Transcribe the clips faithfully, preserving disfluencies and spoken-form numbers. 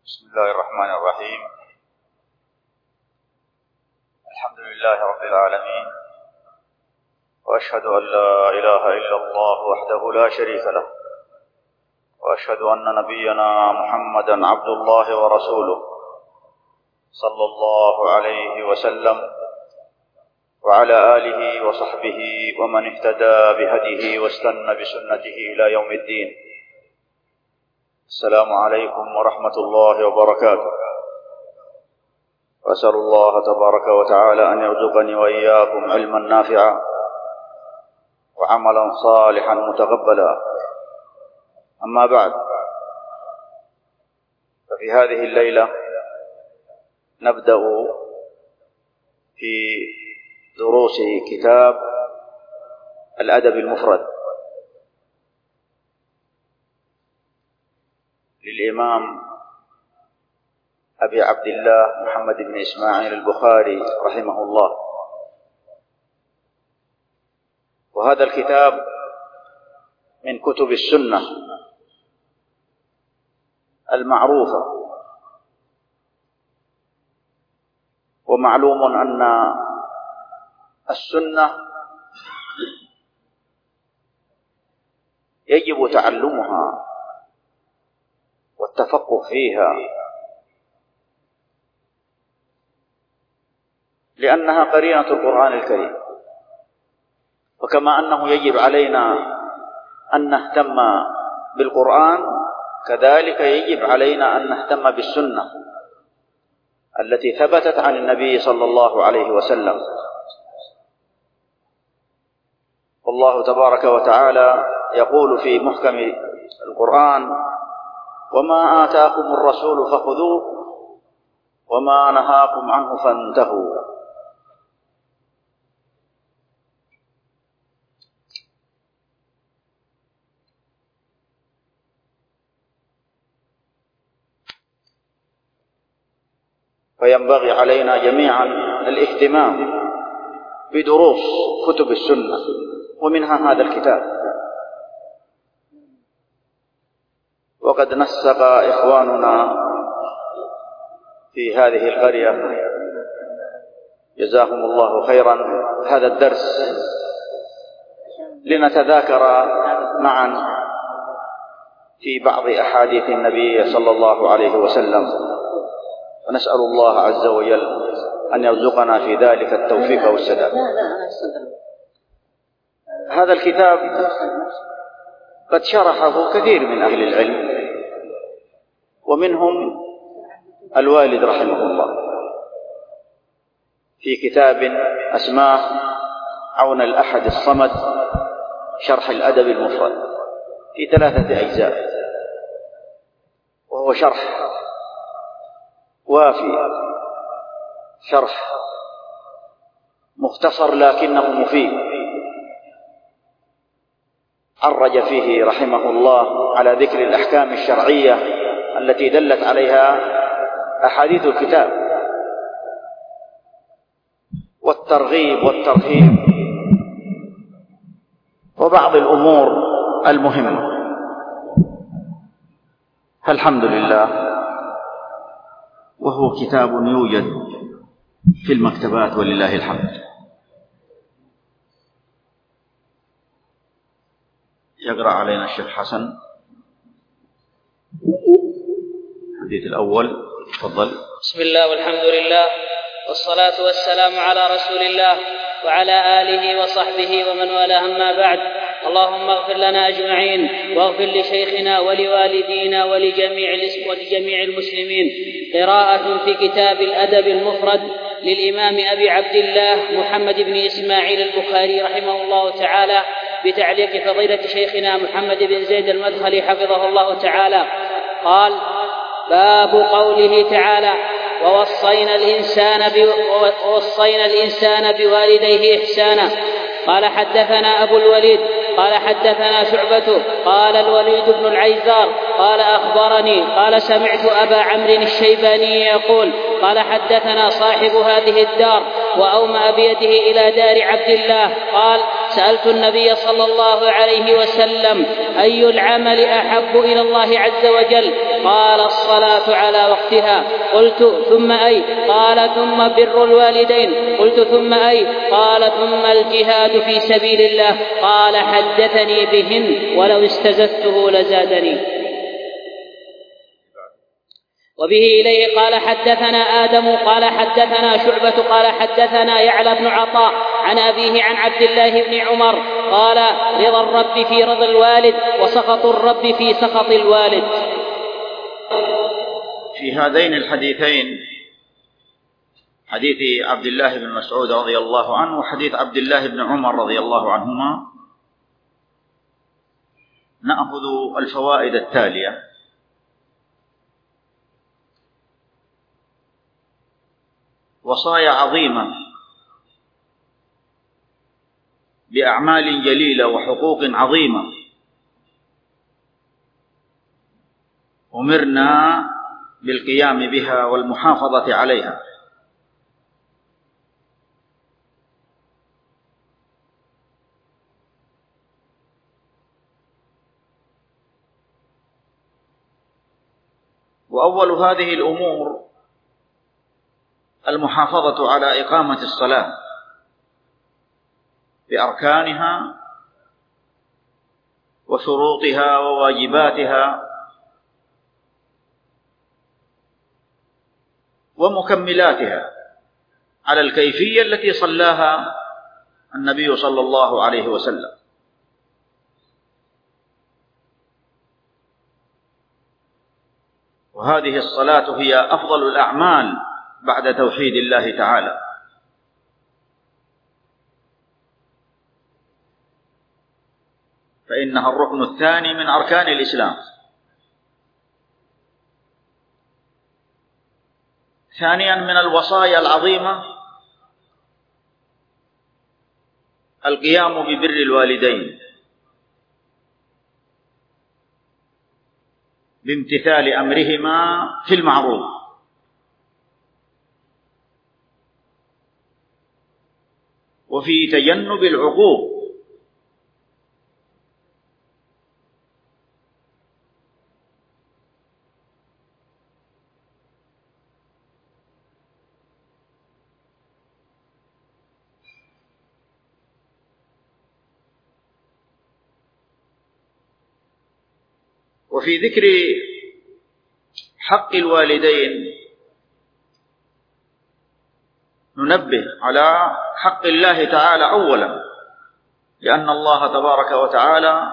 بسم الله الرحمن الرحيم. الحمد لله رب العالمين، وأشهد أن لا إله إلا الله وحده لا شريك له، وأشهد أن نبينا محمدا عبد الله ورسوله صلى الله عليه وسلم وعلى آله وصحبه ومن اهتدى بهديه واستنى بسنته إلى يوم الدين. السلام عليكم ورحمة الله وبركاته. وأسأل الله تبارك وتعالى أن يرزقني وإياكم علما نافعا وعملا صالحا متقبلا. أما بعد، ففي هذه الليلة نبدأ في دروس كتاب الأدب المفرد للإمام أبي عبد الله محمد بن إسماعيل البخاري رحمه الله. وهذا الكتاب من كتب السنة المعروفة، ومعلوم أن السنة يجب تعلمها والتفقه فيها، لأنها قرينة القرآن الكريم. وكما أنه يجب علينا أن نهتم بالقرآن، كذلك يجب علينا أن نهتم بالسنة التي ثبتت عن النبي صلى الله عليه وسلم. والله تبارك وتعالى يقول في محكم القرآن: وما آتاكم الرسول فخذوه وما نهاكم عنه فانتهوا. فينبغي علينا جميعا الاهتمام بدروس كتب السنة، ومنها هذا الكتاب. وقد نسق إخواننا في هذه القرية جزاهم الله خيرا هذا الدرس لنتذاكر معا في بعض أحاديث النبي صلى الله عليه وسلم، ونسأل الله عز وجل أن يرزقنا في ذلك التوفيق والسداد. هذا الكتاب قد شرحه كثير من أهل العلم، ومنهم الوالد رحمه الله في كتاب أسماه عون الأحد الصمد شرح الأدب المفرد في ثلاثة أجزاء، وهو شرح وافي، شرح مختصر لكنه مفيد. عرج فيه رحمه الله على ذكر الأحكام الشرعية التي دلت عليها أحاديث الكتاب، والترغيب والترهيب، وبعض الأمور المهمة. الحمد لله، وهو كتاب يوجد في المكتبات ولله الحمد. يقرأ علينا الشيخ حسن الحديث الأول، تفضل. بسم الله والحمد لله والصلاة والسلام على رسول الله وعلى آله وصحبه ومن والاه، أما بعد. اللهم اغفر لنا أجمعين، واغفر لشيخنا ولوالدينا ولجميع ولجميع المسلمين. قراءة في كتاب الأدب المفرد للإمام أبي عبد الله محمد بن إسماعيل البخاري رحمه الله تعالى، بتعليق فضيلة شيخنا محمد بن زيد المدخلي حفظه الله تعالى. قال: باب قوله تعالى: ووصينا الإنسان, ووصينا الإنسان بوالديه إحسانا. قال: حدثنا أبو الوليد قال: حدثنا شعبة قال: الوليد بن العيزار قال: أخبرني قال: سمعت أبا عمرو الشيباني يقول: قال: حدثنا صاحب هذه الدار وأومأ بيده إلى دار عبد الله قال: سألت النبي صلى الله عليه وسلم: أي العمل أحب إلى الله عز وجل؟ قال: الصلاة على وقتها. قلت: ثم أي؟ قال: ثم بر الوالدين. قلت: ثم أي؟ قال: ثم الجهاد في سبيل الله. قال: حدثني بهن ولو استزدته لزادني. وبه إليه قال: حدثنا آدم قال حدثنا شعبة قال حدثنا يعلى بن عطاء عن أبيه عن عبد الله بن عمر قال: رضا الرب في رضا الوالد وسخط الرب في سخط الوالد. في هذين الحديثين، حديث عبد الله بن مسعود رضي الله عنه وحديث عبد الله بن عمر رضي الله عنهما، نأخذ الفوائد التالية: وصايا عظيمة بأعمال جليلة وحقوق عظيمة أمرنا بالقيام بها والمحافظة عليها. وأول هذه الأمور المحافظة على إقامة الصلاة بأركانها وشروطها وواجباتها ومكملاتها على الكيفية التي صلاها النبي صلى الله عليه وسلم. وهذه الصلاة هي أفضل الأعمال بعد توحيد الله تعالى، فإنها الركن الثاني من أركان الإسلام. ثانيا من الوصايا العظيمة القيام ببر الوالدين بامتثال أمرهما في المعروف، وفي تجنب العقوق، وفي ذكر حق الوالدين ننبه على حق الله تعالى أولا، لأن الله تبارك وتعالى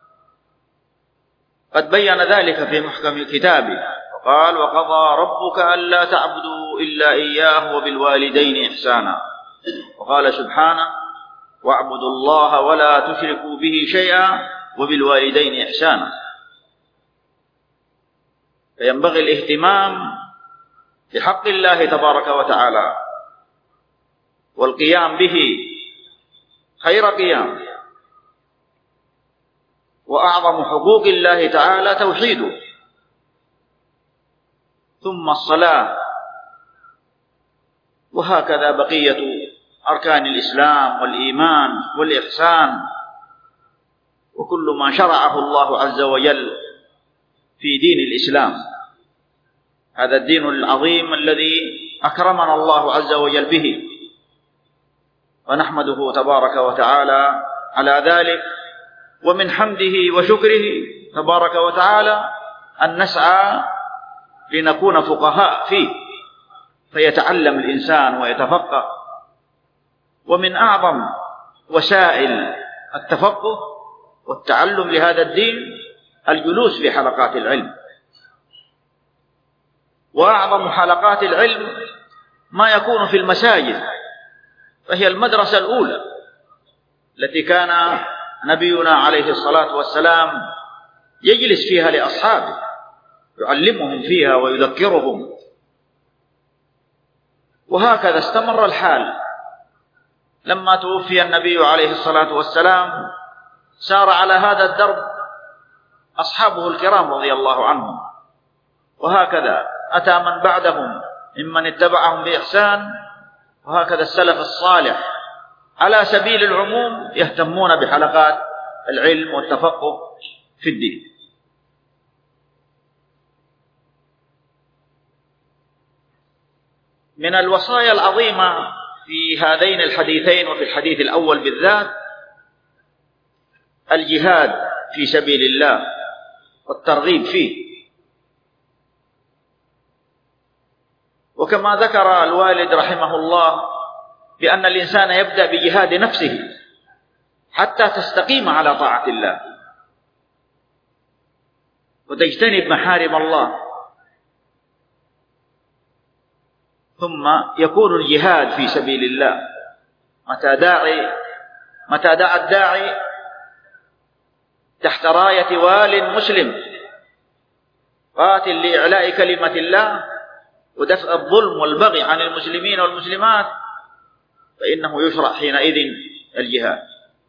قد بين ذلك في محكم كتابه، وقال: وقضى ربك ألا تعبدوا إلا إياه وبالوالدين إحسانا. وقال سبحانه: واعبدوا الله ولا تشركوا به شيئا وبالوالدين إحسانا. فينبغي الاهتمام بحق الله تبارك وتعالى والقيام به خير قيام. وأعظم حقوق الله تعالى توحيده، ثم الصلاة، وهكذا بقية أركان الإسلام والإيمان والإحسان وكل ما شرعه الله عز وجل في دين الإسلام. هذا الدين العظيم الذي أكرمنا الله عز وجل به، ونحمده تبارك وتعالى على ذلك. ومن حمده وشكره تبارك وتعالى أن نسعى لنكون فقهاء فيه، فيتعلم الإنسان ويتفقه. ومن أعظم وسائل التفقه والتعلم لهذا الدين الجلوس في حلقات العلم. وأعظم حلقات العلم ما يكون في المساجد، فهي المدرسة الأولى التي كان نبينا عليه الصلاة والسلام يجلس فيها لأصحابه، يعلمهم فيها ويذكرهم. وهكذا استمر الحال. لما توفي النبي عليه الصلاة والسلام سار على هذا الدرب أصحابه الكرام رضي الله عنهم، وهكذا أتى من بعدهم ممن اتبعهم بإحسان، وهكذا السلف الصالح على سبيل العموم يهتمون بحلقات العلم والتفقه في الدين. من الوصايا العظيمة في هذين الحديثين وفي الحديث الأول بالذات الجهاد في سبيل الله والترغيب فيه. وكما ذكر الوالد رحمه الله بأن الإنسان يبدأ بجهاد نفسه حتى تستقيم على طاعة الله وتجتنب محارم الله، ثم يكون الجهاد في سبيل الله متى داعي متى دعا الداعي تحت راية وال مسلم قاتل لإعلاء كلمة الله ودفع الظلم والبغي عن المسلمين والمسلمات، فإنه يشرع حينئذ الجهاد.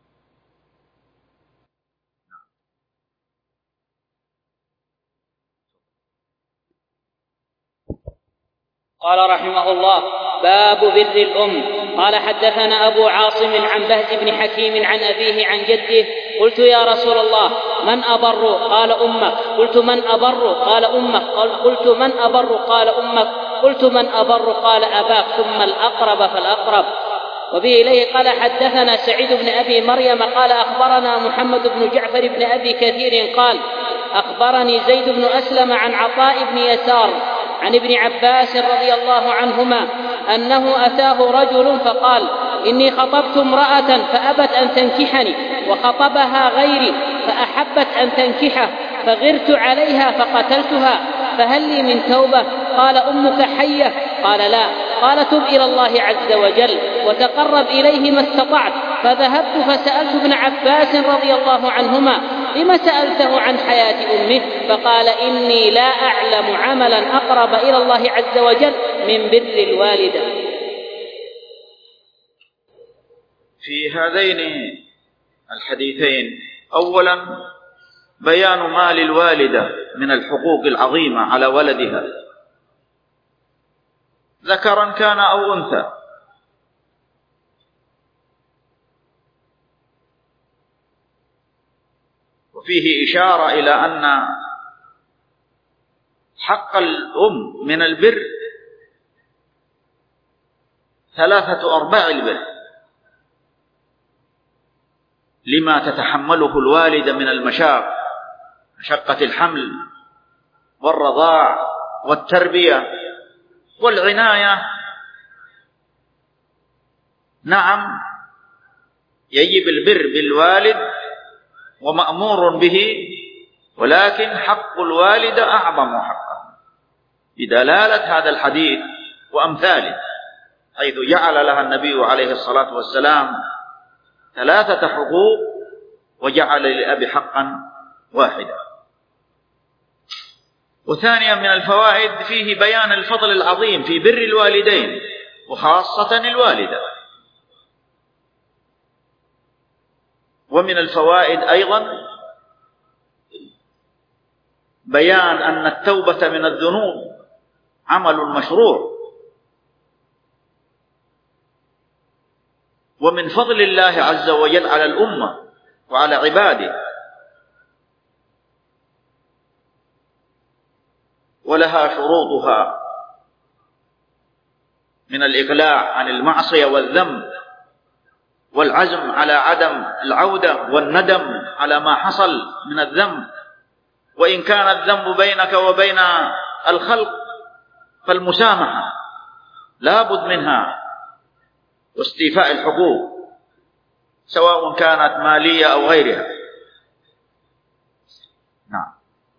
قال رحمه الله: باب بر الأم. قال: حدثنا أبو عاصم عن بهز بن حكيم عن أبيه عن جده: قلت يا رسول الله من أبر؟ قال أمك. قلت من أبر؟ قال أمك. قلت من أبر؟ قال أمك. قلت من أبر؟ قال أباك، ثم الأقرب فالأقرب. وبه إليه قال: حدثنا سعيد بن أبي مريم قال: أخبرنا محمد بن جعفر بن أبي كثير قال: أخبرني زيد بن أسلم عن عطاء بن يسار عن ابن عباس رضي الله عنهما أنه أتاه رجل فقال: إني خطبت امرأة فأبت أن تنكحني، وخطبها غيري فأحبت أن تنكحه، فغرت عليها فقتلتها، فهل لي من توبة؟ قال: أمك حية؟ قال: لا. قال: تب إلى الله عز وجل وتقرب إليه ما استطعت. فذهبت فسألت ابن عباس رضي الله عنهما: لم سألته عن حياة أمه؟ فقال: إني لا أعلم عملا أقرب إلى الله عز وجل من بر الوالدة. في هذين الحديثين أولا بيان ما للوالدة من الحقوق العظيمة على ولدها ذكرا كان أو أنثى، وفيه إشارة إلى أن حق الأم من البر ثلاثة أرباع البر لما تتحمله الوالدة من المشاق، مشقة الحمل والرضاع والتربية والعناية. نعم يجب البر بالوالد ومأمور به، ولكن حق الوالدة أعظم حقا بدلالة هذا الحديث وأمثاله، حيث جعل لها النبي عليه الصلاة والسلام ثلاثة حقوق وجعل للأب حقا واحدا. وثانيا من الفوائد فيه بيان الفضل العظيم في بر الوالدين وخاصة الوالدة. ومن الفوائد أيضا بيان أن التوبة من الذنوب عمل مشروع، ومن فضل الله عز وجل على الأمة وعلى عباده، ولها شروطها من الإقلاع عن المعصية والذنب والعزم على عدم العودة والندم على ما حصل من الذنب، وإن كان الذنب بينك وبين الخلق فالمسامحة لا بد منها، واستيفاء الحقوق سواء كانت مالية أو غيرها. نعم.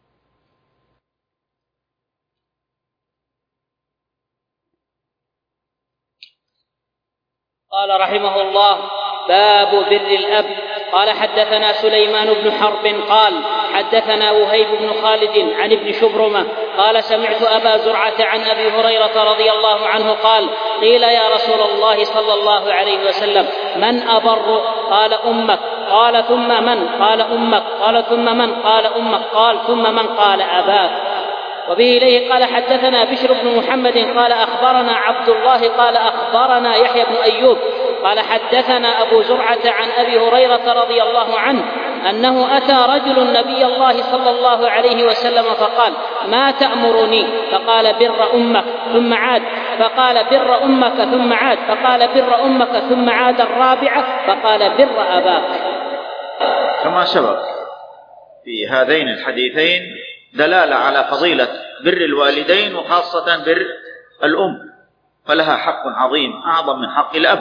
قال رحمه الله: باب بر الأب. قال: حدثنا سليمان بن حرب قال: حدثنا وهيب بن خالد عن ابن شبرمة قال: سمعت أبا زرعة عن أبي هريرة رضي الله عنه قال: قيل يا رسول الله صلى الله عليه وسلم: من أبر؟ قال: أمك. قال: ثم من؟ قال: أمك. قال: ثم من؟ قال: أمك. قال: ثم من؟ قال: أباك. وبه إليه قال: حدثنا بشر بن محمد قال: أخبرنا عبد الله قال: أخبرنا يحيى بن أيوب قال حدثنا أبو زرعة عن أبي هريرة رضي الله عنه أنه أتى رجل النبي الله صلى الله عليه وسلم فقال: ما تأمرني؟ فقال: بر أمك، ثم عاد فقال: بر أمك، ثم عاد فقال: بر أمك، ثم عاد الرابعة فقال: بر أباك. كما سبق في هذين الحديثين دلالة على فضيلة بر الوالدين، وخاصة بر الأم، فلها حق عظيم أعظم من حق الأب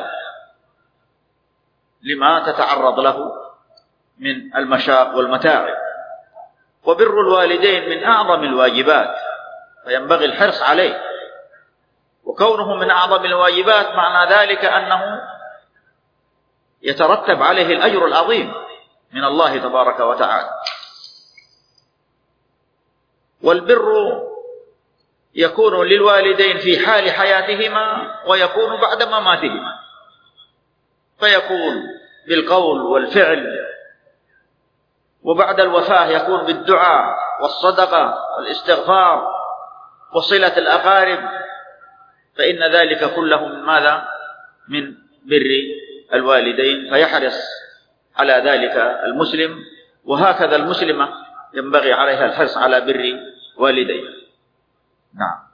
لما تتعرض له من المشاق والمتاعب. وبر الوالدين من أعظم الواجبات، فينبغي الحرص عليه، وكونه من أعظم الواجبات معنى ذلك أنه يترتب عليه الأجر العظيم من الله تبارك وتعالى. والبر يكون للوالدين في حال حياتهما ويكون بعد مماتهما، فيكون بالقول والفعل، وبعد الوفاة يكون بالدعاء والصدقة والاستغفار وصلة الأقارب، فإن ذلك كله من ماذا؟ من بر الوالدين، فيحرص على ذلك المسلم، وهكذا المسلمة ينبغي عليها الحرص على بر والديه. نعم.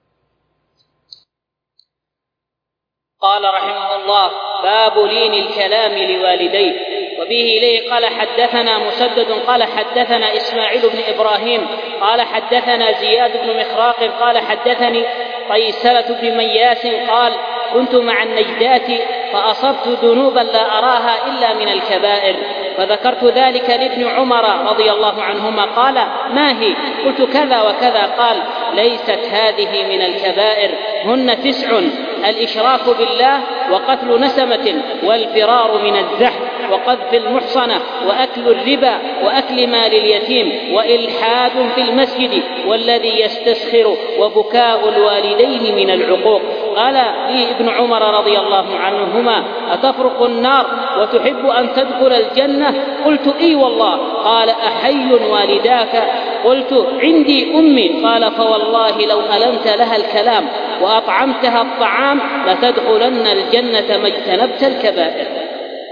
قال رحمه الله: باب لين الكلام لوالديه. وبه إليه قال حدثنا مسدد قال حدثنا إسماعيل بن إبراهيم قال حدثنا زياد بن مخراق قال حدثني قيسرة بن مياس قال: كنت مع النجدات فأصبت ذنوبا لا أراها إلا من الكبائر، فذكرت ذلك لابن عمر رضي الله عنهما قال: ما هي؟ قلت: كذا وكذا. قال: ليست هذه من الكبائر، هن تسع: الإشراك بالله، وقتل نسمة، والفرار من الزحف، وقذف المحصنة، وأكل الربا، وأكل مال اليتيم، وإلحاد في المسجد، والذي يستسخر، وبكاء الوالدين من العقوق. قال لي ابن عمر رضي الله عنهما: أتفرق النار وتحب أن تدخل الجنة؟ قلت: إي والله. قال: أحي والداك؟ قلت: عندي أمي. قال: فوالله لو ألنت لها الكلام وأطعمتها الطعام لتدخلن الجنة ما اجتنبت الكبائر.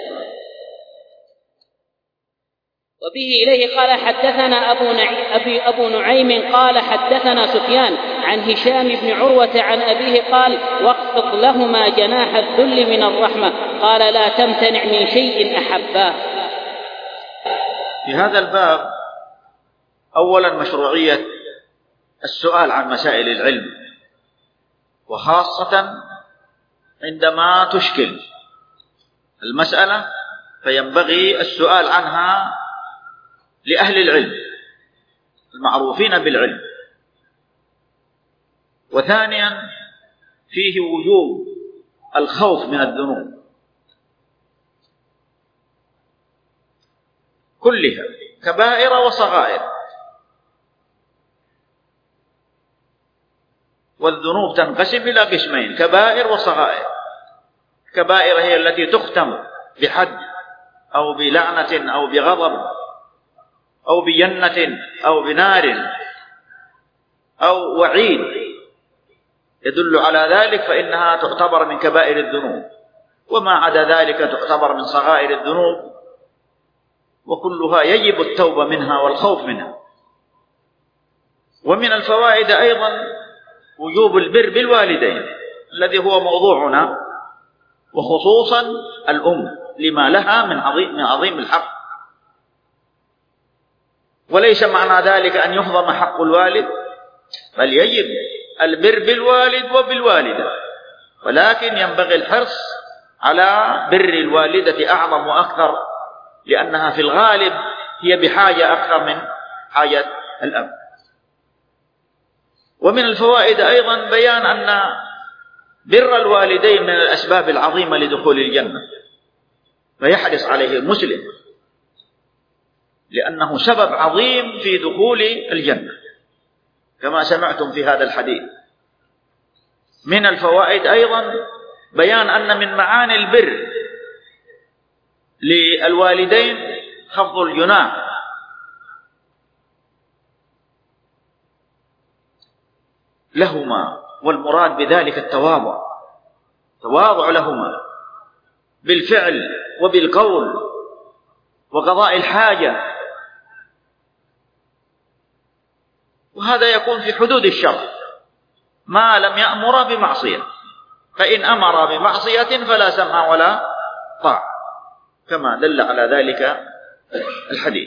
وبه إليه قال حدثنا أبو, نعي... أبي أبو نعيم قال حدثنا سفيان عن هشام بن عروة عن أبيه قال: واخفض لهما جناح الذل من الرحمة. قال: لا تمتنع من شيء أحباه. في هذا الباب أولا مشروعية السؤال عن مسائل العلم، وخاصة عندما تشكل المسألة فينبغي السؤال عنها لأهل العلم المعروفين بالعلم. وثانيا فيه وجوب الخوف من الذنوب كلها، كبائر وصغائر. والذنوب تنقسم إلى قسمين: كبائر وصغائر. كبائر هي التي تختم بحد أو بلعنة أو بغضب أو بجنة أو بنار أو وعيد يدل على ذلك، فإنها تعتبر من كبائر الذنوب. وما عدا ذلك تعتبر من صغائر الذنوب، وكلها يجب التوبة منها والخوف منها. ومن الفوائد أيضا وجوب البر بالوالدين الذي هو موضوعنا، وخصوصا الأم لما لها من عظيم, من عظيم الحق. وليس معنى ذلك أن يهضم حق الوالد، بل يجب البر بالوالد وبالوالدة، ولكن ينبغي الحرص على بر الوالدة أعظم وأكثر، لأنها في الغالب هي بحاجة أكثر من حاجة الأب. ومن الفوائد أيضا بيان أن بر الوالدين من الأسباب العظيمة لدخول الجنة، فيحرص عليه المسلم لأنه سبب عظيم في دخول الجنة كما سمعتم في هذا الحديث. من الفوائد أيضا بيان أن من معاني البر للوالدين خفض الجناح لهما، والمراد بذلك التواضع، تواضع لهما، بالفعل وبالقول وقضاء الحاجة، وهذا يكون في حدود الشرع ما لم يأمر بمعصية، فإن أمر بمعصية فلا سمع ولا طاعة، كما دل على ذلك الحديث.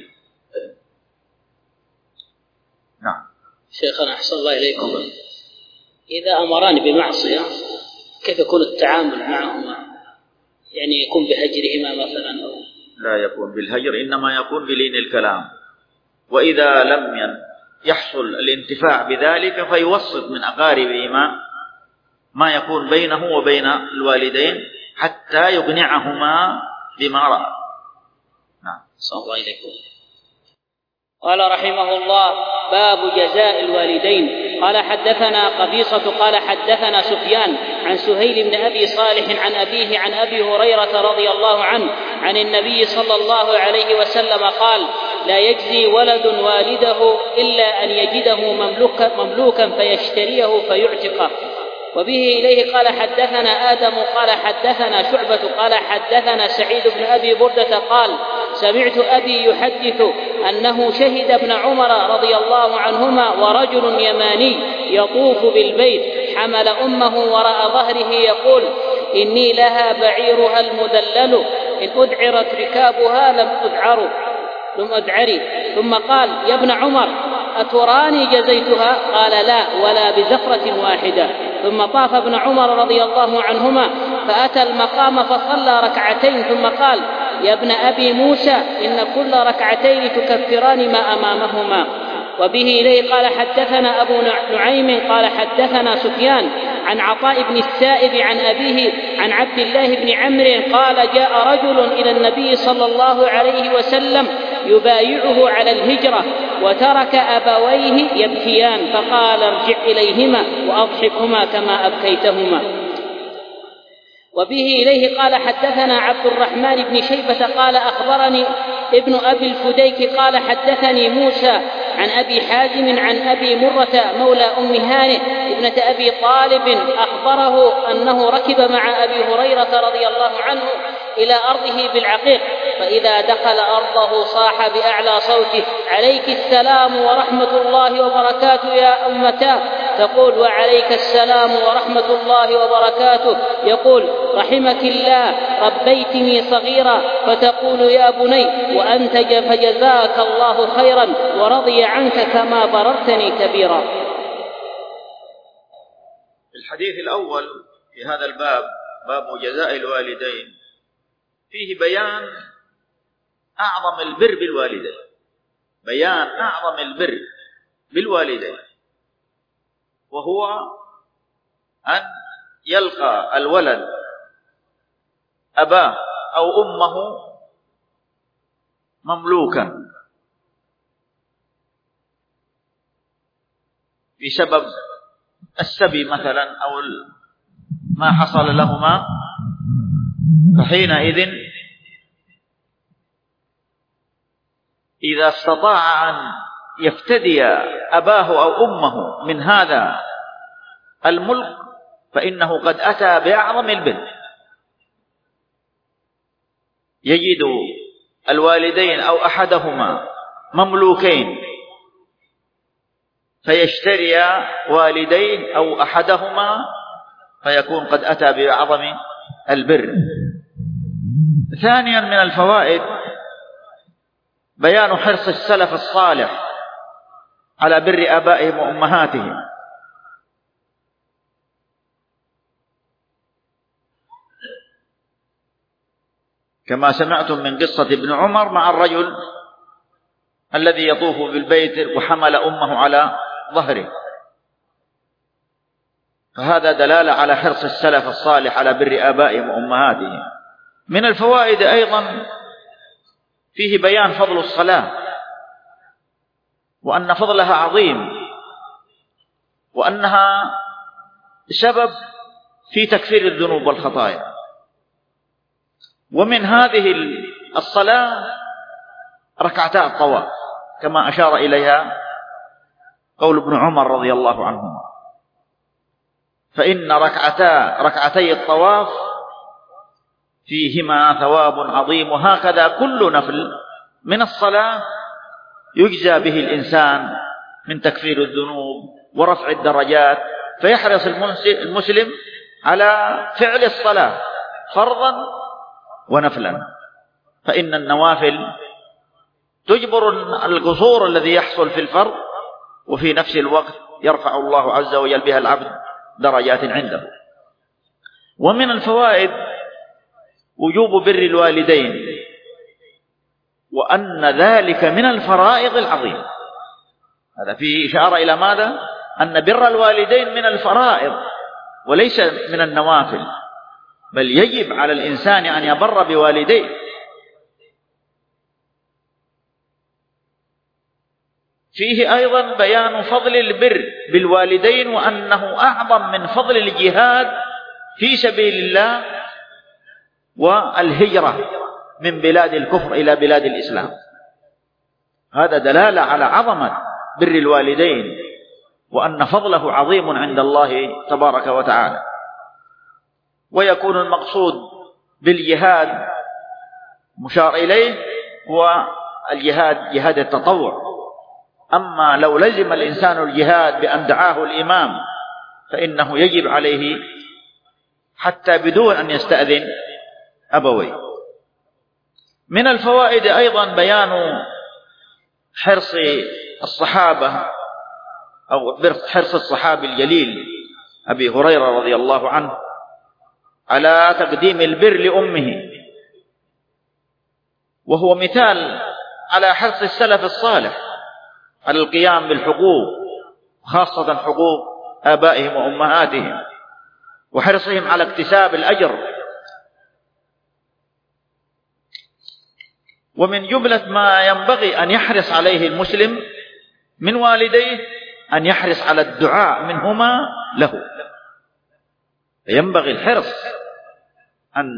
نعم. شيخنا أحسن الله إليكم، إذا أمران بمعصية كيف يكون التعامل معهما؟ يعني يكون بهجرهما مثلا أو لا يكون بالهجر، إنما يكون بلين الكلام، وإذا لم يحصل الانتفاع بذلك فيوسط من أقاربهما ما يكون بينه وبين الوالدين حتى يقنعهما بما رأى. نعم. صلى الله عليكم. قال رحمه الله: باب جزاء الوالدين. قال حدثنا قبيصة قال حدثنا سفيان عن سهيل بن أبي صالح عن أبيه عن أبي هريرة رضي الله عنه عن النبي صلى الله عليه وسلم قال: لا يجزي ولد والده إلا أن يجده مملوكا, مملوكا فيشتريه فيعتقه. وبه إليه قال حدثنا آدم قال حدثنا شعبة قال حدثنا سعيد بن أبي بردة قال: سمعت أبي يحدث أنه شهد ابن عمر رضي الله عنهما ورجل يماني يطوف بالبيت حمل أمه وراء ظهره يقول: إني لها بعيرها المدلل إن أدعرت ركابها لم أدعر لم أدعري. ثم قال: يا ابن عمر أتراني جزيتها؟ قال: لا، ولا بزفرة واحدة. ثم طاف ابن عمر رضي الله عنهما فأتى المقام فصلى ركعتين ثم قال: يا ابن أبي موسى إن كل ركعتين تكفران ما أمامهما. وبه إليه قال حدثنا أبو نعيم قال حدثنا سفيان عن عطاء بن السائب عن أبيه عن عبد الله بن عمرو قال: جاء رجل إلى النبي صلى الله عليه وسلم يبايعه على الهجرة وترك أبويه يبكيان، فقال: ارجع إليهما وأضحكهما كما أبكيتهما. وبه إليه قال حدثنا عبد الرحمن بن شيبة قال أخبرني ابن أبي الفديك قال حدثني موسى عن أبي حازم عن أبي مرة مولى أم هانئ ابنة أبي طالب أخبره أنه ركب مع أبي هريرة رضي الله عنه إلى أرضه بالعقيق، فإذا دخل أرضه صاح بأعلى صوته: عليك السلام ورحمة الله وبركاته يا أمتاه. تقول: وعليك السلام ورحمة الله وبركاته. يقول: رحمك الله ربيتني صغيرا. فتقول: يا بني وأنت فجزاك الله خيرا ورضي عنك كما بررتني كبيرا. الحديث الأول في هذا الباب، باب جزاء الوالدين، فيه بيان أعظم البر بالوالدين، بيان أعظم البر بالوالدين، وهو أن يلقى الولد أباه أو أمه مملوكا بسبب السبي مثلا أو ما حصل لهما، فحينئذ إذا استطاع أن يفتدي أباه أو أمه من هذا الملك فإنه قد أتى بأعظم البر. يجد الوالدين أو أحدهما مملوكين فيشتري والديه أو أحدهما فيكون قد أتى بأعظم البر. ثانيا من الفوائد بيان حرص السلف الصالح على بر آبائهم وأمهاتهم، كما سمعتم من قصة ابن عمر مع الرجل الذي يطوف بالبيت وحمل أمه على ظهره، فهذا دلالة على حرص السلف الصالح على بر آبائهم وأمهاتهم. من الفوائد أيضا فيه بيان فضل الصلاة، وأن فضلها عظيم، وأنها سبب في تكفير الذنوب والخطايا. ومن هذه الصلاة ركعتا الطواف كما أشار إليها قول ابن عمر رضي الله عنهما، فإن ركعتا ركعتي الطواف فيهما ثواب عظيم. وهكذا كل نفل من الصلاة يجزى به الإنسان من تكفير الذنوب ورفع الدرجات، فيحرص المسلم على فعل الصلاة فرضا ونفلا، فإن النوافل تجبر القصور الذي يحصل في الفرض، وفي نفس الوقت يرفع الله عز وجل بها العبد درجات عنده. ومن الفوائد وجوب بر الوالدين، وأن ذلك من الفرائض العظيمة. هذا فيه إشارة إلى ماذا؟ أن بر الوالدين من الفرائض وليس من النوافل، بل يجب على الإنسان أن يبر بوالديه. فيه أيضا بيان فضل البر بالوالدين، وأنه أعظم من فضل الجهاد في سبيل الله والهجرة من بلاد الكفر إلى بلاد الإسلام. هذا دلالة على عظمة بر الوالدين، وأن فضله عظيم عند الله تبارك وتعالى. ويكون المقصود بالجهاد مشار إليه هو الجهاد جهاد التطوع. أما لو لزم الإنسان الجهاد بأن دعاه الإمام فإنه يجب عليه حتى بدون أن يستأذن أبويه. من الفوائد أيضا بيان حرص الصحابة أو حرص الصحابي الجليل أبي هريرة رضي الله عنه على تقديم البر لأمه، وهو مثال على حرص السلف الصالح على القيام بالحقوق، خاصة حقوق آبائهم وأمهاتهم، وحرصهم على اكتساب الأجر. ومن جملة ما ينبغي أن يحرص عليه المسلم من والديه أن يحرص على الدعاء منهما له. ينبغي الحرص أن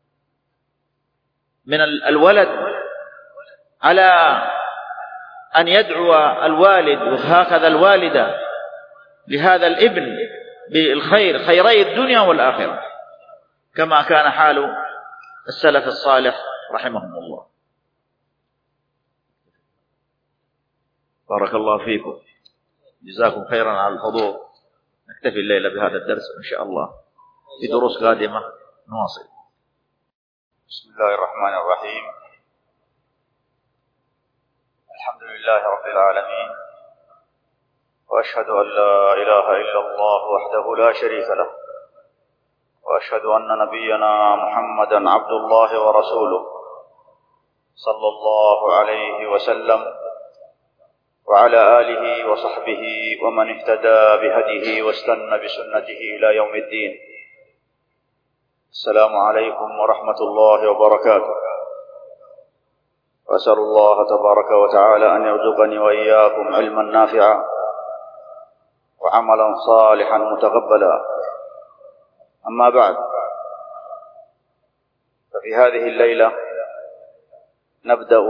من الولد على أن يدعو الوالد وهكذا الوالدة لهذا الابن بالخير، خيري الدنيا والآخرة، كما كان حال السلف الصالح رحمهم الله. بارك الله فيكم، جزاكم خيرا على الحضور. نكتفي الليلة بهذا الدرس، إن شاء الله في دروس قادمة نواصل. بسم الله الرحمن الرحيم. الحمد لله رب العالمين، وأشهد أن لا إله إلا الله وحده لا شريك له، وأشهد أن نبينا محمدا عبد الله ورسوله صلى الله عليه وسلم وعلى آله وصحبه ومن اهتدى بهديه واستنى بسنته إلى يوم الدين. السلام عليكم ورحمة الله وبركاته. وأسأل الله تبارك وتعالى أن يرزقني وإياكم علما نافعا وعملا صالحا متقبلا. أما بعد، ففي هذه الليلة نبدأ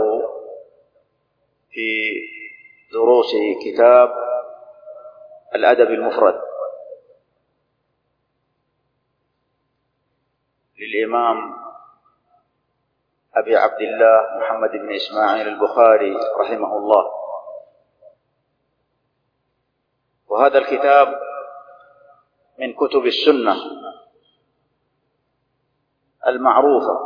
في دروس كتاب الأدب المفرد للإمام أبي عبد الله محمد بن إسماعيل البخاري رحمه الله. وهذا الكتاب من كتب السنة المعروفة،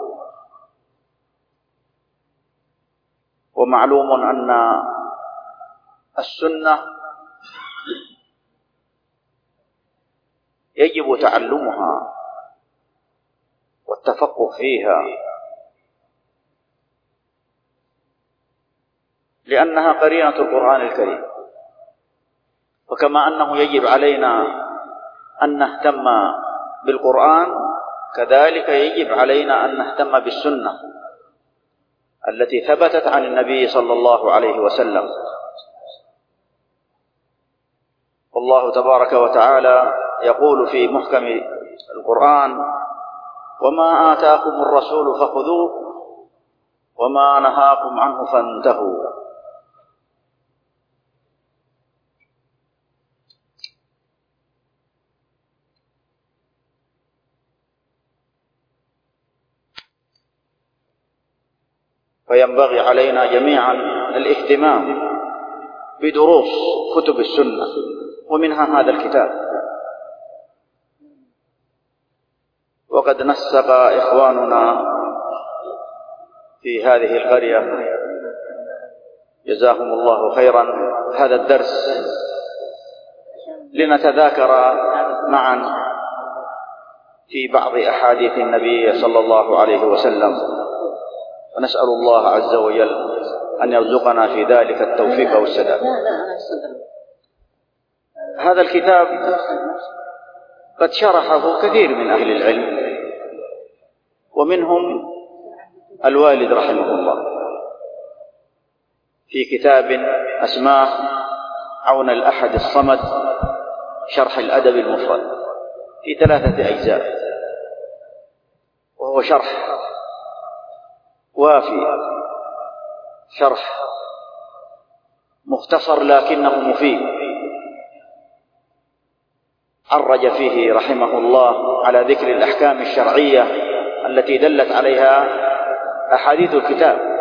ومعلوم أن السنة يجب تعلمها والتفقه فيها، لأنها قرينة القرآن الكريم. وكما أنه يجب علينا أن نهتم بالقرآن، كذلك يجب علينا أن نهتم بالسنة التي ثبتت عن النبي صلى الله عليه وسلم. والله تبارك وتعالى يقول في محكم القرآن: وما آتاكم الرسول فخذوه وما نهاكم عنه فانتهوا. فينبغي علينا جميعا الاهتمام بدروس كتب السنة، ومنها هذا الكتاب. وقد نسق إخواننا في هذه القرية جزاهم الله خيرا هذا الدرس لنتذاكر معا في بعض أحاديث النبي صلى الله عليه وسلم، ونسأل الله عز وجل أن يرزقنا في ذلك التوفيق والسداد. هذا الكتاب قد شرحه كثير من أهل العلم، ومنهم الوالد رحمه الله في كتاب أسماه عون الأحد الصمد شرح الأدب المفرد في ثلاثة أجزاء، وهو شرح وافي، شرح مختصر لكنه مفيد، عرج فيه رحمه الله على ذكر الأحكام الشرعية التي دلت عليها أحاديث الكتاب،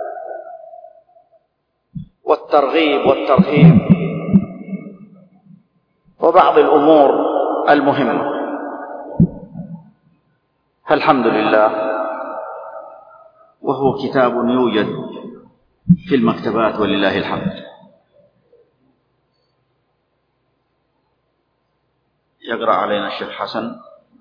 والترغيب والترهيب، وبعض الأمور المهمة. الحمد لله، وهو كتاب يوجد في المكتبات ولله الحمد. يقرأ علينا الشيخ حسن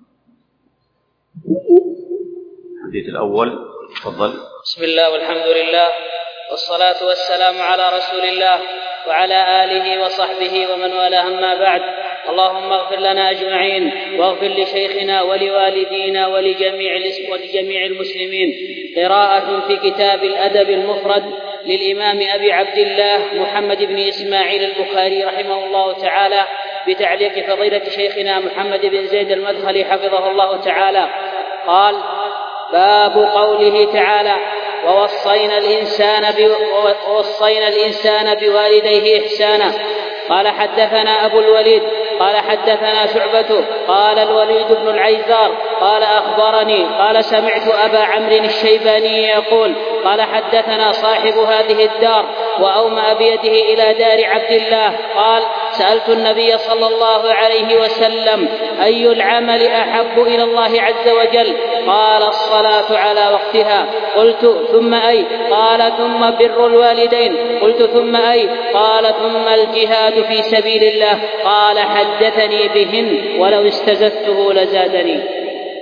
الحديث الأول، تفضل. بسم الله والحمد لله والصلاة والسلام على رسول الله وعلى آله وصحبه ومن والاه، أما بعد. اللهم اغفر لنا أجمعين، واغفر لشيخنا ولوالدينا ولجميع ولجميع المسلمين. قراءة في كتاب الأدب المفرد للإمام أبي عبد الله محمد بن إسماعيل البخاري رحمه الله تعالى، بتعليق فضيلة شيخنا محمد بن زيد المدخلي حفظه الله تعالى. قال: باب قوله تعالى: ووصينا الإنسان, ووصينا الإنسان بوالديه إحسانا. قال: حدثنا أبو الوليد قال: حدثنا شعبة قال: الوليد بن العيزار قال: أخبرني قال: سمعت أبا عمرو الشيباني يقول: قال: حدثنا صاحب هذه الدار وأومأ بيده إلى دار عبد الله قال: سألت النبي صلى الله عليه وسلم: أي العمل أحب إلى الله عز وجل؟ قال: الصلاة على وقتها. قلت: ثم أي؟ قال: ثم بر الوالدين. قلت: ثم أي؟ قال: ثم الجهاد في سبيل الله. قال: حدثني بهن ولو استزدته لزادني.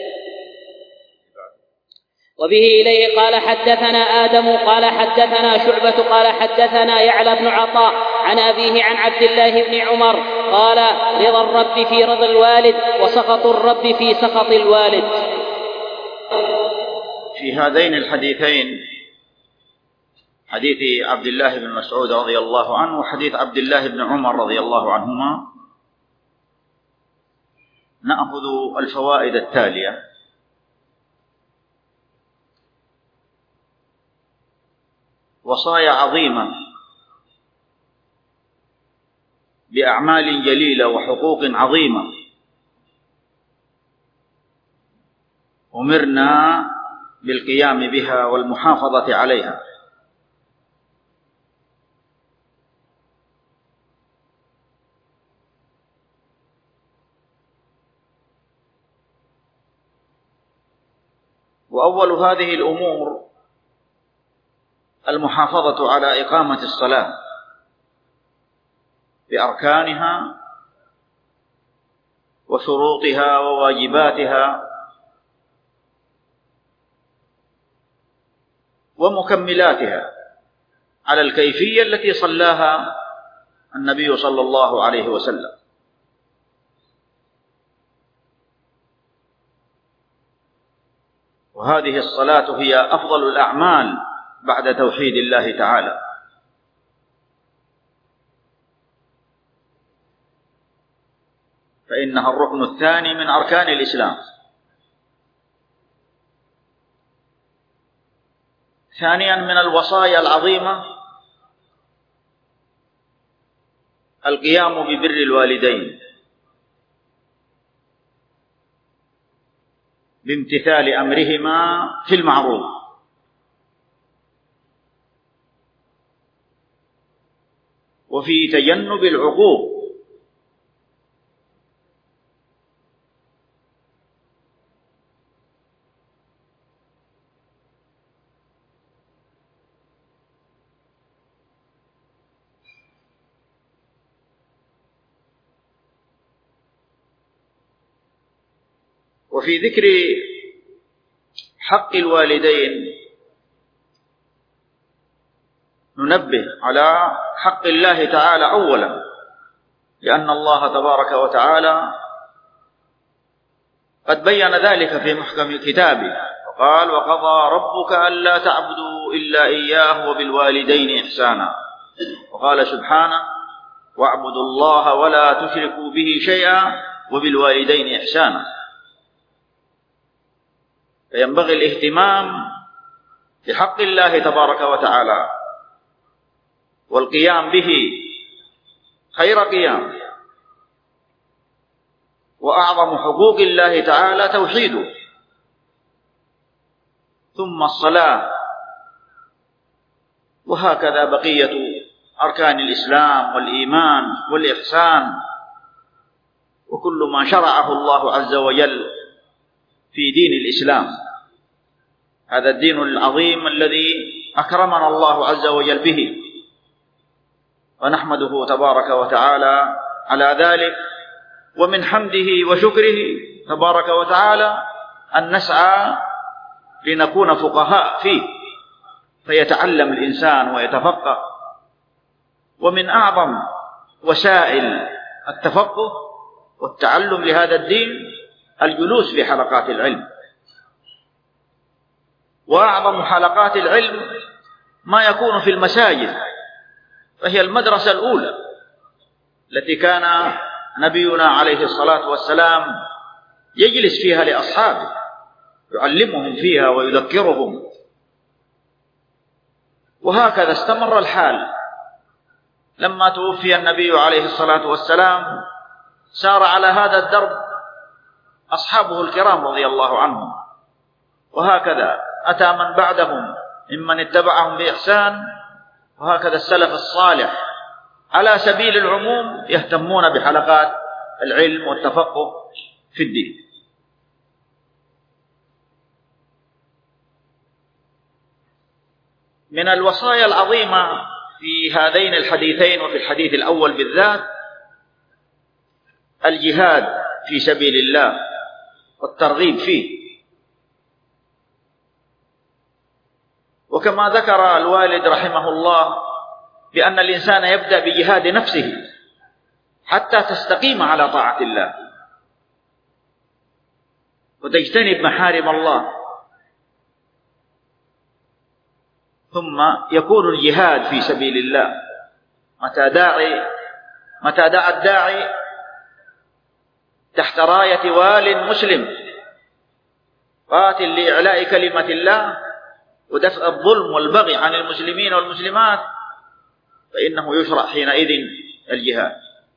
وبه إليه قال: حدثنا آدم قال: حدثنا شعبة قال: حدثنا يعلى بن عطاء عن أبيه عن عبد الله بن عمر قال: رضا الرب في رضا الوالد، وسخط الرب في سخط الوالد. في هذين الحديثين، حديث عبد الله بن مسعود رضي الله عنه وحديث عبد الله بن عمر رضي الله عنهما، نأخذ الفوائد التالية. وصايا عظيمة بأعمال جليلة وحقوق عظيمة أمرنا بالقيام بها والمحافظة عليها. وأول هذه الأمور المحافظة على إقامة الصلاة بأركانها وشروطها وواجباتها ومكملاتها على الكيفية التي صلاها النبي صلى الله عليه وسلم. وهذه الصلاة هي أفضل الأعمال بعد توحيد الله تعالى، فإنها الركن الثاني من أركان الإسلام. ثانيا من الوصايا العظيمة القيام ببر الوالدين بامتثال أمرهما في المعروف، وفي تجنب العقوق. وفي ذكر حق الوالدين ننبه على حق الله تعالى أولا، لأن الله تبارك وتعالى قد بين ذلك في محكم كتابه، وقال: وقضى ربك ألا تعبدوا إلا إياه وبالوالدين إحسانا. وقال سبحانه: واعبدوا الله ولا تشركوا به شيئا وبالوالدين إحسانا. فينبغي الاهتمام بحق الله تبارك وتعالى والقيام به خير قيام. وأعظم حقوق الله تعالى توحيده، ثم الصلاة، وهكذا بقية أركان الإسلام والإيمان والإحسان وكل ما شرعه الله عز وجل في دين الإسلام. هذا الدين العظيم الذي أكرمنا الله عز وجل به، ونحمده تبارك وتعالى على ذلك. ومن حمده وشكره تبارك وتعالى أن نسعى لنكون فقهاء فيه، فيتعلم الإنسان ويتفقه. ومن أعظم وسائل التفقه والتعلم لهذا الدين الجلوس في حلقات العلم. وأعظم حلقات العلم ما يكون في المساجد، فهي المدرسة الأولى التي كان نبينا عليه الصلاة والسلام يجلس فيها لأصحابه، يعلمهم فيها ويذكرهم. وهكذا استمر الحال. لما توفي النبي عليه الصلاة والسلام سار على هذا الدرب أصحابه الكرام رضي الله عنهم، وهكذا أتى من بعدهم ممن اتبعهم بإحسان، وهكذا السلف الصالح على سبيل العموم يهتمون بحلقات العلم والتفقه في الدين. من الوصايا العظيمة في هذين الحديثين وفي الحديث الأول بالذات الجهاد في سبيل الله والترغيب فيه. وكما ذكر الوالد رحمه الله بأن الإنسان يبدأ بجهاد نفسه حتى تستقيم على طاعة الله وتجتنب محارم الله، ثم يكون الجهاد في سبيل الله. متى داعي متى دعا الداعي تحت راية وال مسلم قاتل لإعلاء كلمة الله ودفع الظلم والبغي عن المسلمين والمسلمات، فإنه يشرع حينئذ الجهاد.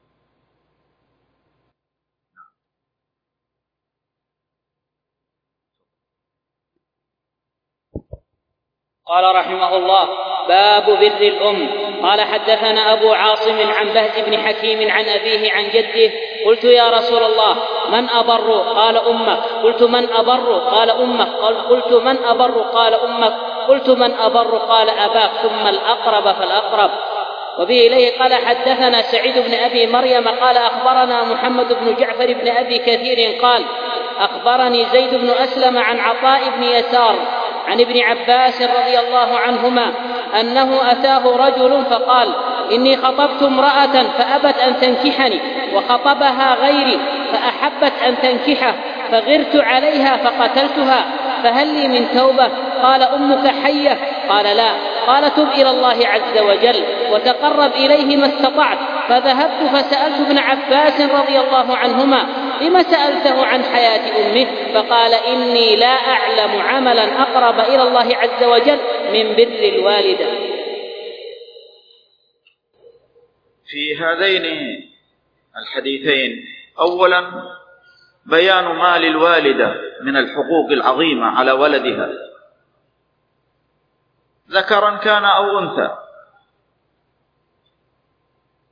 قال رحمه الله: باب بر الأم. قال: حدثنا أبو عاصم عن بهز بن حكيم عن أبيه عن جده: قلت يا رسول الله من أبر؟ قال أمك. قلت من أبر؟ قال أمك. قلت من أبر؟ قال أمك. قلت من أبر؟ قال أباك، ثم الأقرب فالأقرب. وبه إليه قال: حدثنا سعيد بن أبي مريم قال: أخبرنا محمد بن جعفر بن أبي كثير قال: أخبرني زيد بن أسلم عن عطاء بن يسار عن ابن عباس رضي الله عنهما أنه أتاه رجل فقال: إني خطبت امرأة فأبت أن تنكحني، وخطبها غيري فأحبت أن تنكحه، فغرت عليها فقتلتها، فهل لي من توبة؟ قال: أمك حية؟ قال: لا. قال: تب إلى الله عز وجل وتقرب إليه ما استطعت. فذهبت فسألت ابن عباس رضي الله عنهما: لم سألته عن حياة أمه؟ فقال: إني لا أعلم عملا أقرب إلى الله عز وجل من بر الوالدة. في هذين الحديثين أولا بيان ما للوالدة من الحقوق العظيمة على ولدها ذكرا كان أو أنثى،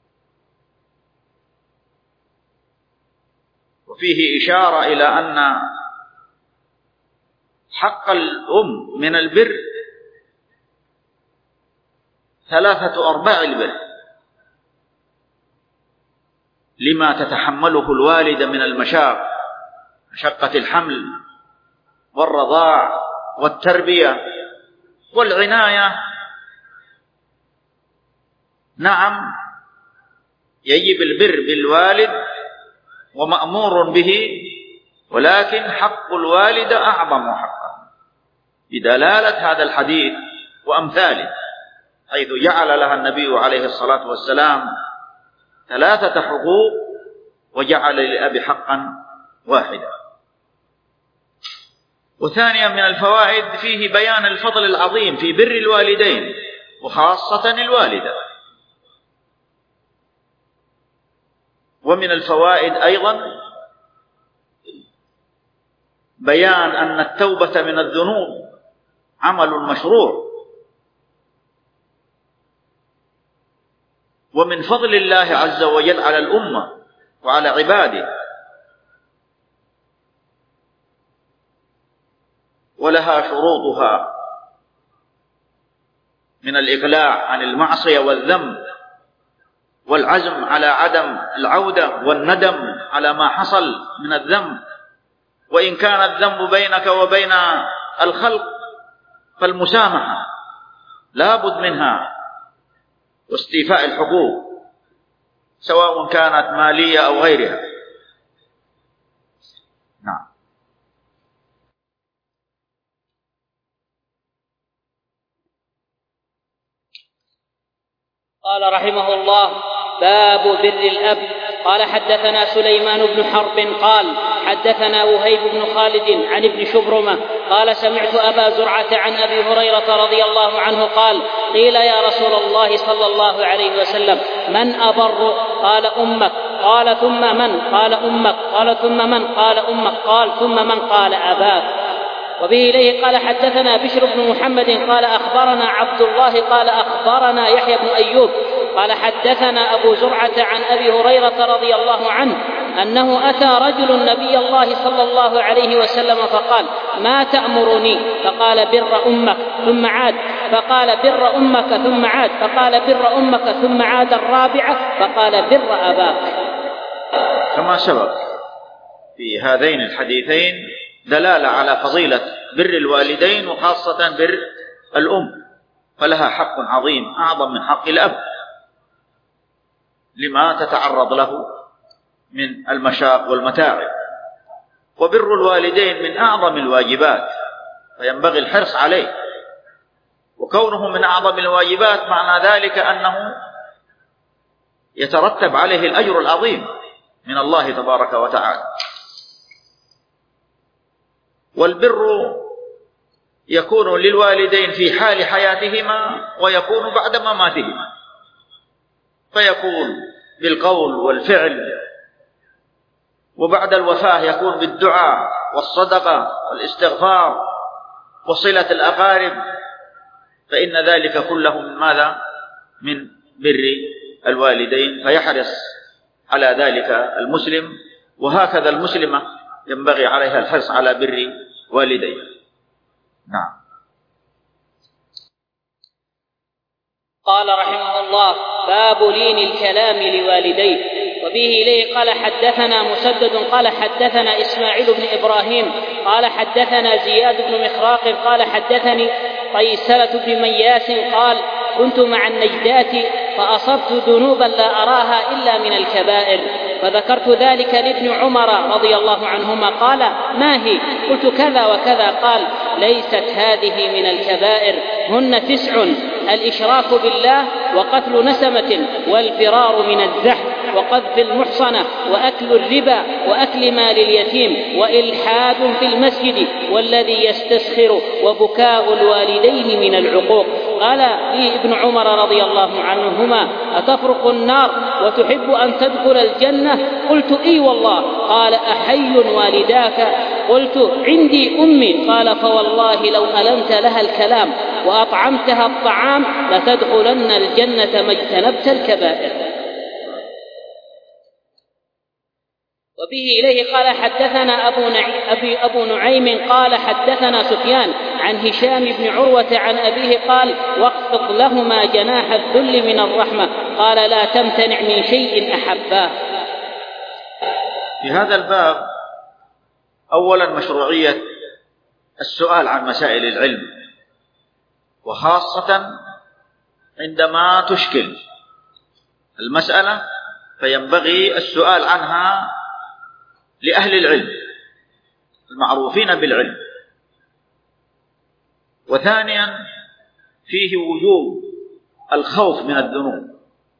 وفيه إشارة إلى أن حق الأم من البر ثلاثة أرباع البر، لما تتحمله الوالدة من المشاق، مشقة الحمل والرضاع والتربية والعناية. نعم يجب البر بالوالد ومأمور به، ولكن حق الوالدة أعظم حقا بدلالة هذا الحديث وأمثاله، حيث جعل لها النبي عليه الصلاة والسلام ثلاثة حقوق وجعل للأب حقا واحدا. وثانيا من الفوائد فيه بيان الفضل العظيم في بر الوالدين وخاصة الوالدة. ومن الفوائد أيضا بيان أن التوبة من الذنوب عمل مشروع، ومن فضل الله عز وجل على الأمة وعلى عباده، ولها شروطها من الإقلاع عن المعصية والذنب والعزم على عدم العودة والندم على ما حصل من الذنب، وإن كان الذنب بينك وبين الخلق فالمسامحة لا بد منها، واستيفاء الحقوق سواء كانت مالية أو غيرها. نعم. قال رحمه الله: باب بر الأب. قال حدثنا سليمان بن حرب قال حدثنا وهيب بن خالد عن ابن شبرمة قال سمعت أبا زرعة عن أبي هريرة رضي الله عنه قال: قيل يا رسول الله صلى الله عليه وسلم: من أبر؟ قال أمك. قال ثم من؟ قال أمك. قال ثم من؟ قال أمك. قال ثم من؟ قال أباك. وبه إليه قال حدثنا بشر بن محمد قال أخبرنا عبد الله قال أخبرنا يحيى بن أيوب قال حدثنا أبو زرعة عن أبي هريرة رضي الله عنه أنه أتى رجل النبي الله صلى الله عليه وسلم فقال: ما تأمرني؟ فقال: بر أمك. ثم عاد فقال: بر أمك. ثم عاد فقال: بر أمك. ثم عاد الرابعة فقال: بر أباك. كما سبق في هذين الحديثين دلالة على فضيلة بر الوالدين وخاصة بر الأم، فلها حق عظيم أعظم من حق الأب لما تتعرض له من المشاق والمتاعب. وبر الوالدين من أعظم الواجبات فينبغي الحرص عليه، وكونه من أعظم الواجبات معنى ذلك أنه يترتب عليه الأجر العظيم من الله تبارك وتعالى. والبر يكون للوالدين في حال حياتهما ويكون بعد مماتهما، فيكون بالقول والفعل، وبعد الوفاة يكون بالدعاء والصدقة والاستغفار وصلة الأقارب، فإن ذلك كله من ماذا؟ من بر الوالدين، فيحرص على ذلك المسلم، وهكذا المسلمة ينبغي عليها الحرص على بر والديه. نعم. قال رحمه الله: باب لين الكلام لوالديه. وبه إليه قال حدثنا مسدد قال حدثنا إسماعيل بن إبراهيم قال حدثنا زياد بن مخراق قال حدثني قيسرة بن مياس قال: كنت مع النجدات فأصبت ذنوبا لا أراها إلا من الكبائر، فذكرت ذلك لابن عمر رضي الله عنهما قال: ما هي؟ قلت: كذا وكذا. قال: ليست هذه من الكبائر، هن تسع: الإشراك بالله، وقتل نسمة، والفرار من الزحف، وقذف المحصنة، وأكل الربا، وأكل مال اليتيم، وإلحاد في المسجد، والذي يستسخر، وبكاء الوالدين من العقوق. قال لي ابن عمر رضي الله عنهما: أتفرق النار وتحب أن تدخل الجنة؟ قلت: إي والله. قال: أحي والداك؟ قلت: عندي أمي. قال: فوالله لو ألمت لها الكلام وأطعمتها الطعام لتدخلن الجنة ما اجتنبت الكبائر. وبه إليه قال حدثنا أبو, نع... أبي أبو نعيم قال حدثنا سفيان عن هشام بن عروة عن أبيه قال واخفض لهما جناح الذل من الرحمة قال لا تمتنع من شيء أحباه. في هذا الباب أولا مشروعية السؤال عن مسائل العلم، وخاصة عندما تشكل المسألة فينبغي السؤال عنها لأهل العلم المعروفين بالعلم. وثانيا فيه وجوب الخوف من الذنوب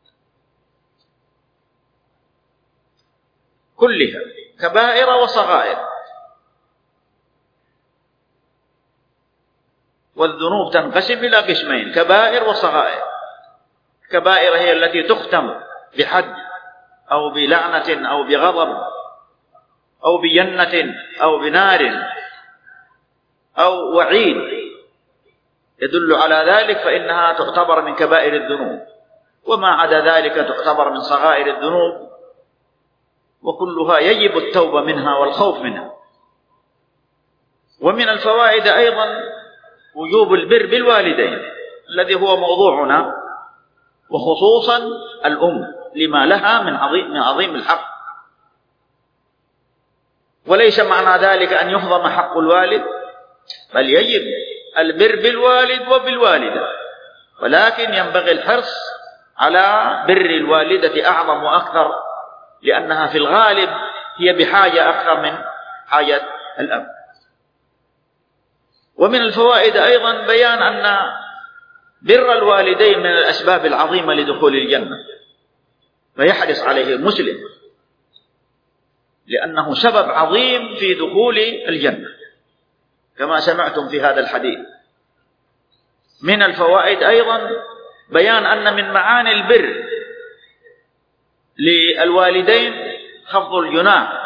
كلها كبائر وصغائر، والذنوب تنقسم إلى قسمين كبائر وصغائر. كبائر هي التي تختم بحد أو بلعنة أو بغضب أو بجنة أو بنار أو وعيد يدل على ذلك، فإنها تعتبر من كبائر الذنوب، وما عدا ذلك تعتبر من صغائر الذنوب، وكلها يجب التوبة منها والخوف منها. ومن الفوائد أيضا وجوب البر بالوالدين الذي هو موضوعنا، وخصوصا الأم لما لها من عظيم, من عظيم الحق. وليس معنى ذلك أن يهضم حق الوالد، بل يجب البر بالوالد وبالوالدة، ولكن ينبغي الحرص على بر الوالدة أعظم وأكثر، لأنها في الغالب هي بحاجة أكثر من حاجة الأب. ومن الفوائد أيضا بيان أن بر الوالدين من الأسباب العظيمة لدخول الجنة، فيحرص عليه المسلم لأنه سبب عظيم في دخول الجنة كما سمعتم في هذا الحديث. من الفوائد أيضا بيان أن من معاني البر للوالدين خفض الجناح،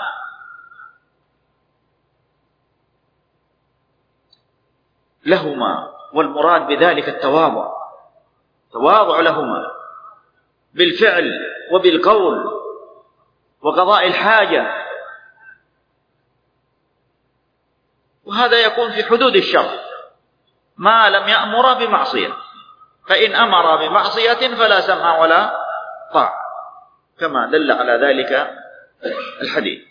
لهما، والمراد بذلك التواضع، تواضع لهما بالفعل وبالقول وقضاء الحاجة، وهذا يكون في حدود الشرع ما لم يأمر بمعصية، فإن أمر بمعصية فلا سمع ولا طاعة كما دل على ذلك الحديث.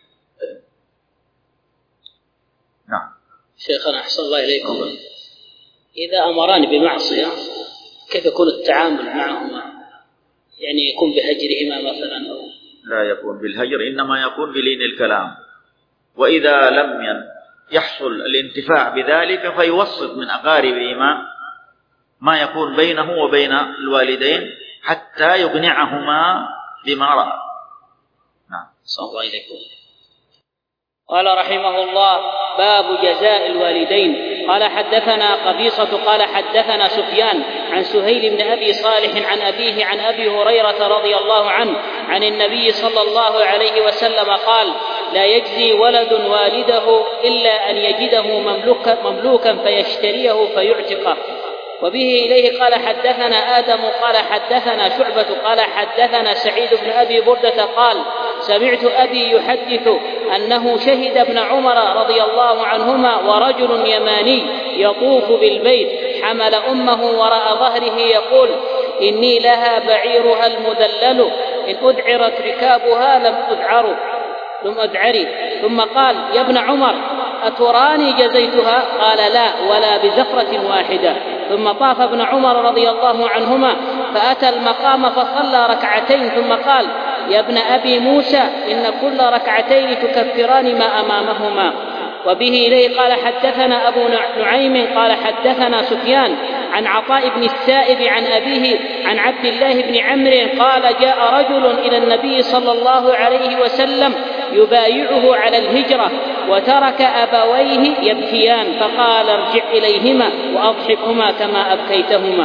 نعم. شيخنا أحسن الله إليكم، إذا أمران بمعصية كيف يكون التعامل معهما؟ يعني يكون بهجرهما مثلا أو لا يكون بالهجر، إنما يكون بلين الكلام، وإذا لم يحصل الانتفاع بذلك فيوسط من أقاربهما ما يكون بينه وبين الوالدين حتى يقنعهما بما رأى. نعم. صلى الله عليكم. قال رحمه الله باب جزاء الوالدين. قال حدثنا قبيصة قال حدثنا سفيان عن سهيل بن أبي صالح عن أبيه عن أبي هريرة رضي الله عنه عن النبي صلى الله عليه وسلم قال لا يجزي ولد والده إلا أن يجده مملوكا, مملوكا فيشتريه فيعتقه. وبه إليه قال حدثنا آدم قال حدثنا شعبة قال حدثنا سعيد بن أبي بردة قال سمعت أبي يحدث أنه شهد ابن عمر رضي الله عنهما ورجل يماني يطوف بالبيت حمل أمه وراء ظهره يقول إني لها بعيرها المدلل إن أدعرت ركابها لم أدعر لم أدعري. ثم قال يا ابن عمر أتراني جزيتها؟ قال لا ولا بزفرة واحدة. ثم طاف ابن عمر رضي الله عنهما فأتى المقام فصلى ركعتين ثم قال يا ابن أبي موسى إن كل ركعتين تكفران ما أمامهما. وبه إليه قال حدثنا أبو نعيم قال حدثنا سفيان عن عطاء بن السائب عن أبيه عن عبد الله بن عمرو قال جاء رجل إلى النبي صلى الله عليه وسلم يبايعه على الهجرة وترك أبويه يبكيان فقال ارجع إليهما وأضحكهما كما أبكيتهما.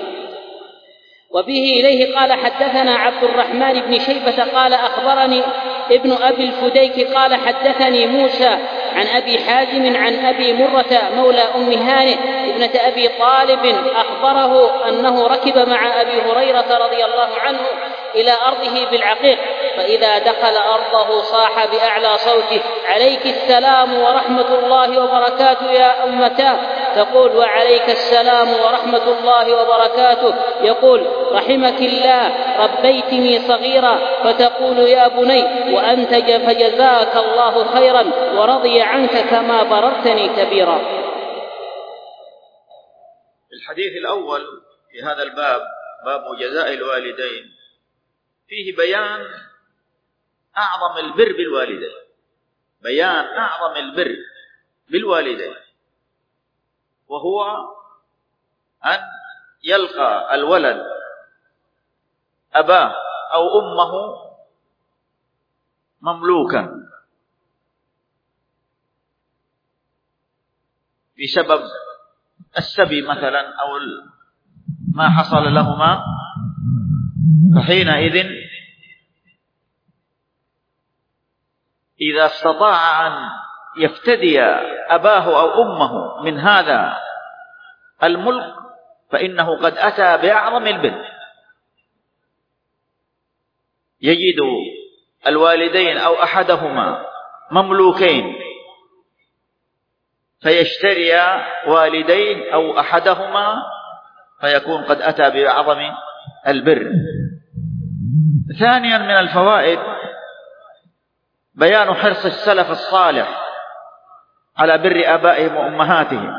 وبه إليه قال حدثنا عبد الرحمن بن شيبة قال أخبرني ابن أبي الفديك قال حدثني موسى عن أبي حازم عن أبي مرة مولى أم هانئ ابنة أبي طالب أخبره أنه ركب مع أبي هريرة رضي الله عنه إلى أرضه بالعقيق، فإذا دخل أرضه صاح بأعلى صوته: عليك السلام ورحمة الله وبركاته يا أمتاه. تقول: وعليك السلام ورحمة الله وبركاته. يقول: رحمك الله، ربيتني صغيرا. فتقول: يا بني، وأنتج فجزاك الله خيرا ورضي عنك كما بررتني كبيرا. الحديث الأول في هذا الباب، باب جزاء الوالدين، فيه بيان أعظم البر بالوالدين، بيان أعظم البر بالوالدين، وهو أن يلقى الولد أباه أو أمه مملوكا بسبب السبي مثلا أو ما حصل لهما، فحينئذ إذا استطاع أن يفتدي أباه أو أمه من هذا الملك فإنه قد أتى بأعظم البر. يجد الوالدين أو أحدهما مملوكين فيشتري والدين أو أحدهما فيكون قد أتى بأعظم البر. ثانيا من الفوائد بيان حرص السلف الصالح على بر آبائهم وأمهاتهم،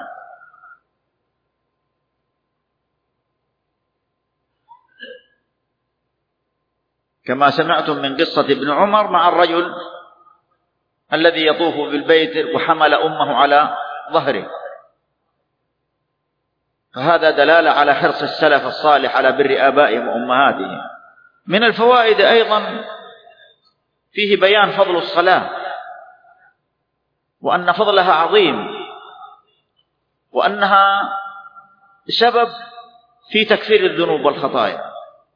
كما سمعتم من قصة ابن عمر مع الرجل الذي يطوف بالبيت وحمل أمه على ظهره، فهذا دلالة على حرص السلف الصالح على بر آبائهم وأمهاتهم. من الفوائد أيضا فيه بيان فضل الصلاة، وأن فضلها عظيم، وأنها سبب في تكفير الذنوب والخطايا.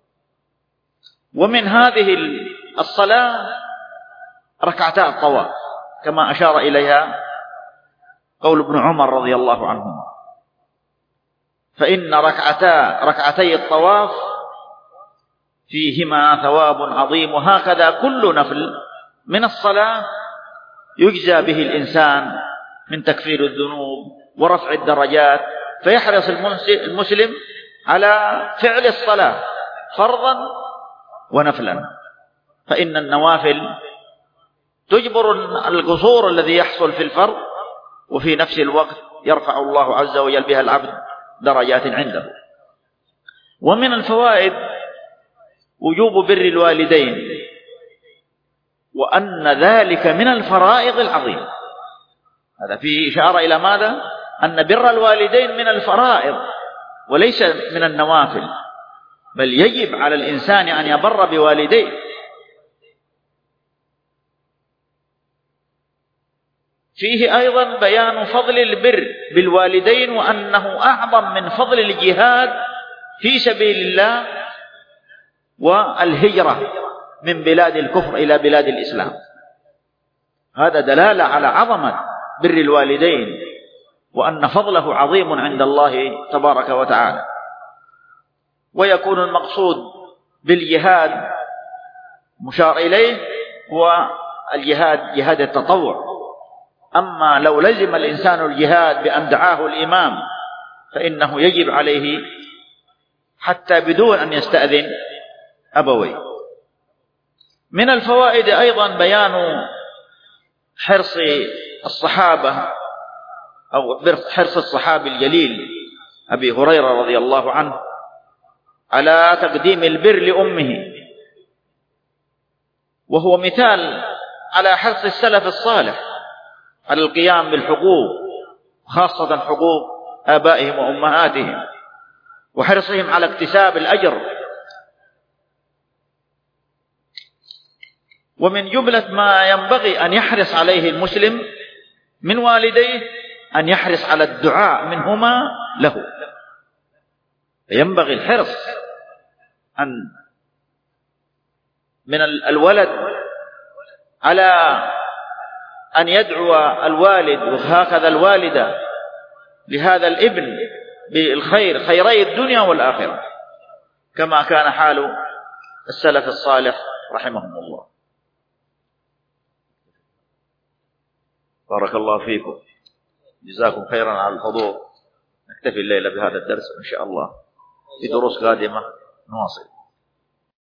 ومن هذه الصلاة ركعتا الطواف كما أشار إليها قول ابن عمر رضي الله عنهما، فإن ركعتا ركعتي الطواف فيهما ثواب عظيم، وهكذا كل نفل من الصلاة يجزى به الإنسان من تكفير الذنوب ورفع الدرجات، فيحرص المسلم على فعل الصلاة فرضا ونفلا، فإن النوافل تجبر القصور الذي يحصل في الفرض، وفي نفس الوقت يرفع الله عز وجل بها العبد درجات عنده. ومن الفوائد وجوب بر الوالدين، وأن ذلك من الفرائض العظيمة. هذا فيه إشارة إلى ماذا؟ أن بر الوالدين من الفرائض وليس من النوافل، بل يجب على الإنسان أن يبر بوالديه. فيه أيضا بيان فضل البر بالوالدين، وأنه أعظم من فضل الجهاد في سبيل الله والهجرة من بلاد الكفر إلى بلاد الإسلام. هذا دلالة على عظمة بر الوالدين، وأن فضله عظيم عند الله تبارك وتعالى. ويكون المقصود بالجهاد مشار إليه هو الجهاد جهاد التطوع. أما لو لزم الإنسان الجهاد بأن دعاه الإمام فإنه يجب عليه حتى بدون أن يستأذن أبويه. من الفوائد أيضا بيان حرص الصحابة أو حرص الصحابي الجليل أبي هريرة رضي الله عنه على تقديم البر لأمه، وهو مثال على حرص السلف الصالح على القيام بالحقوق، خاصة حقوق آبائهم وأمهاتهم، وحرصهم على اكتساب الأجر. ومن جملة ما ينبغي أن يحرص عليه المسلم من والديه أن يحرص على الدعاء منهما له. ينبغي الحرص أن من الولد على أن يدعو الوالد وهكذا الوالدة لهذا الابن بالخير، خيري الدنيا والآخرة، كما كان حال السلف الصالح رحمهم الله. بارك الله فيكم، جزاكم خيرا على الحضور. نكتفي الليلة بهذا الدرس، وإن شاء الله في دروس قادمة نواصل.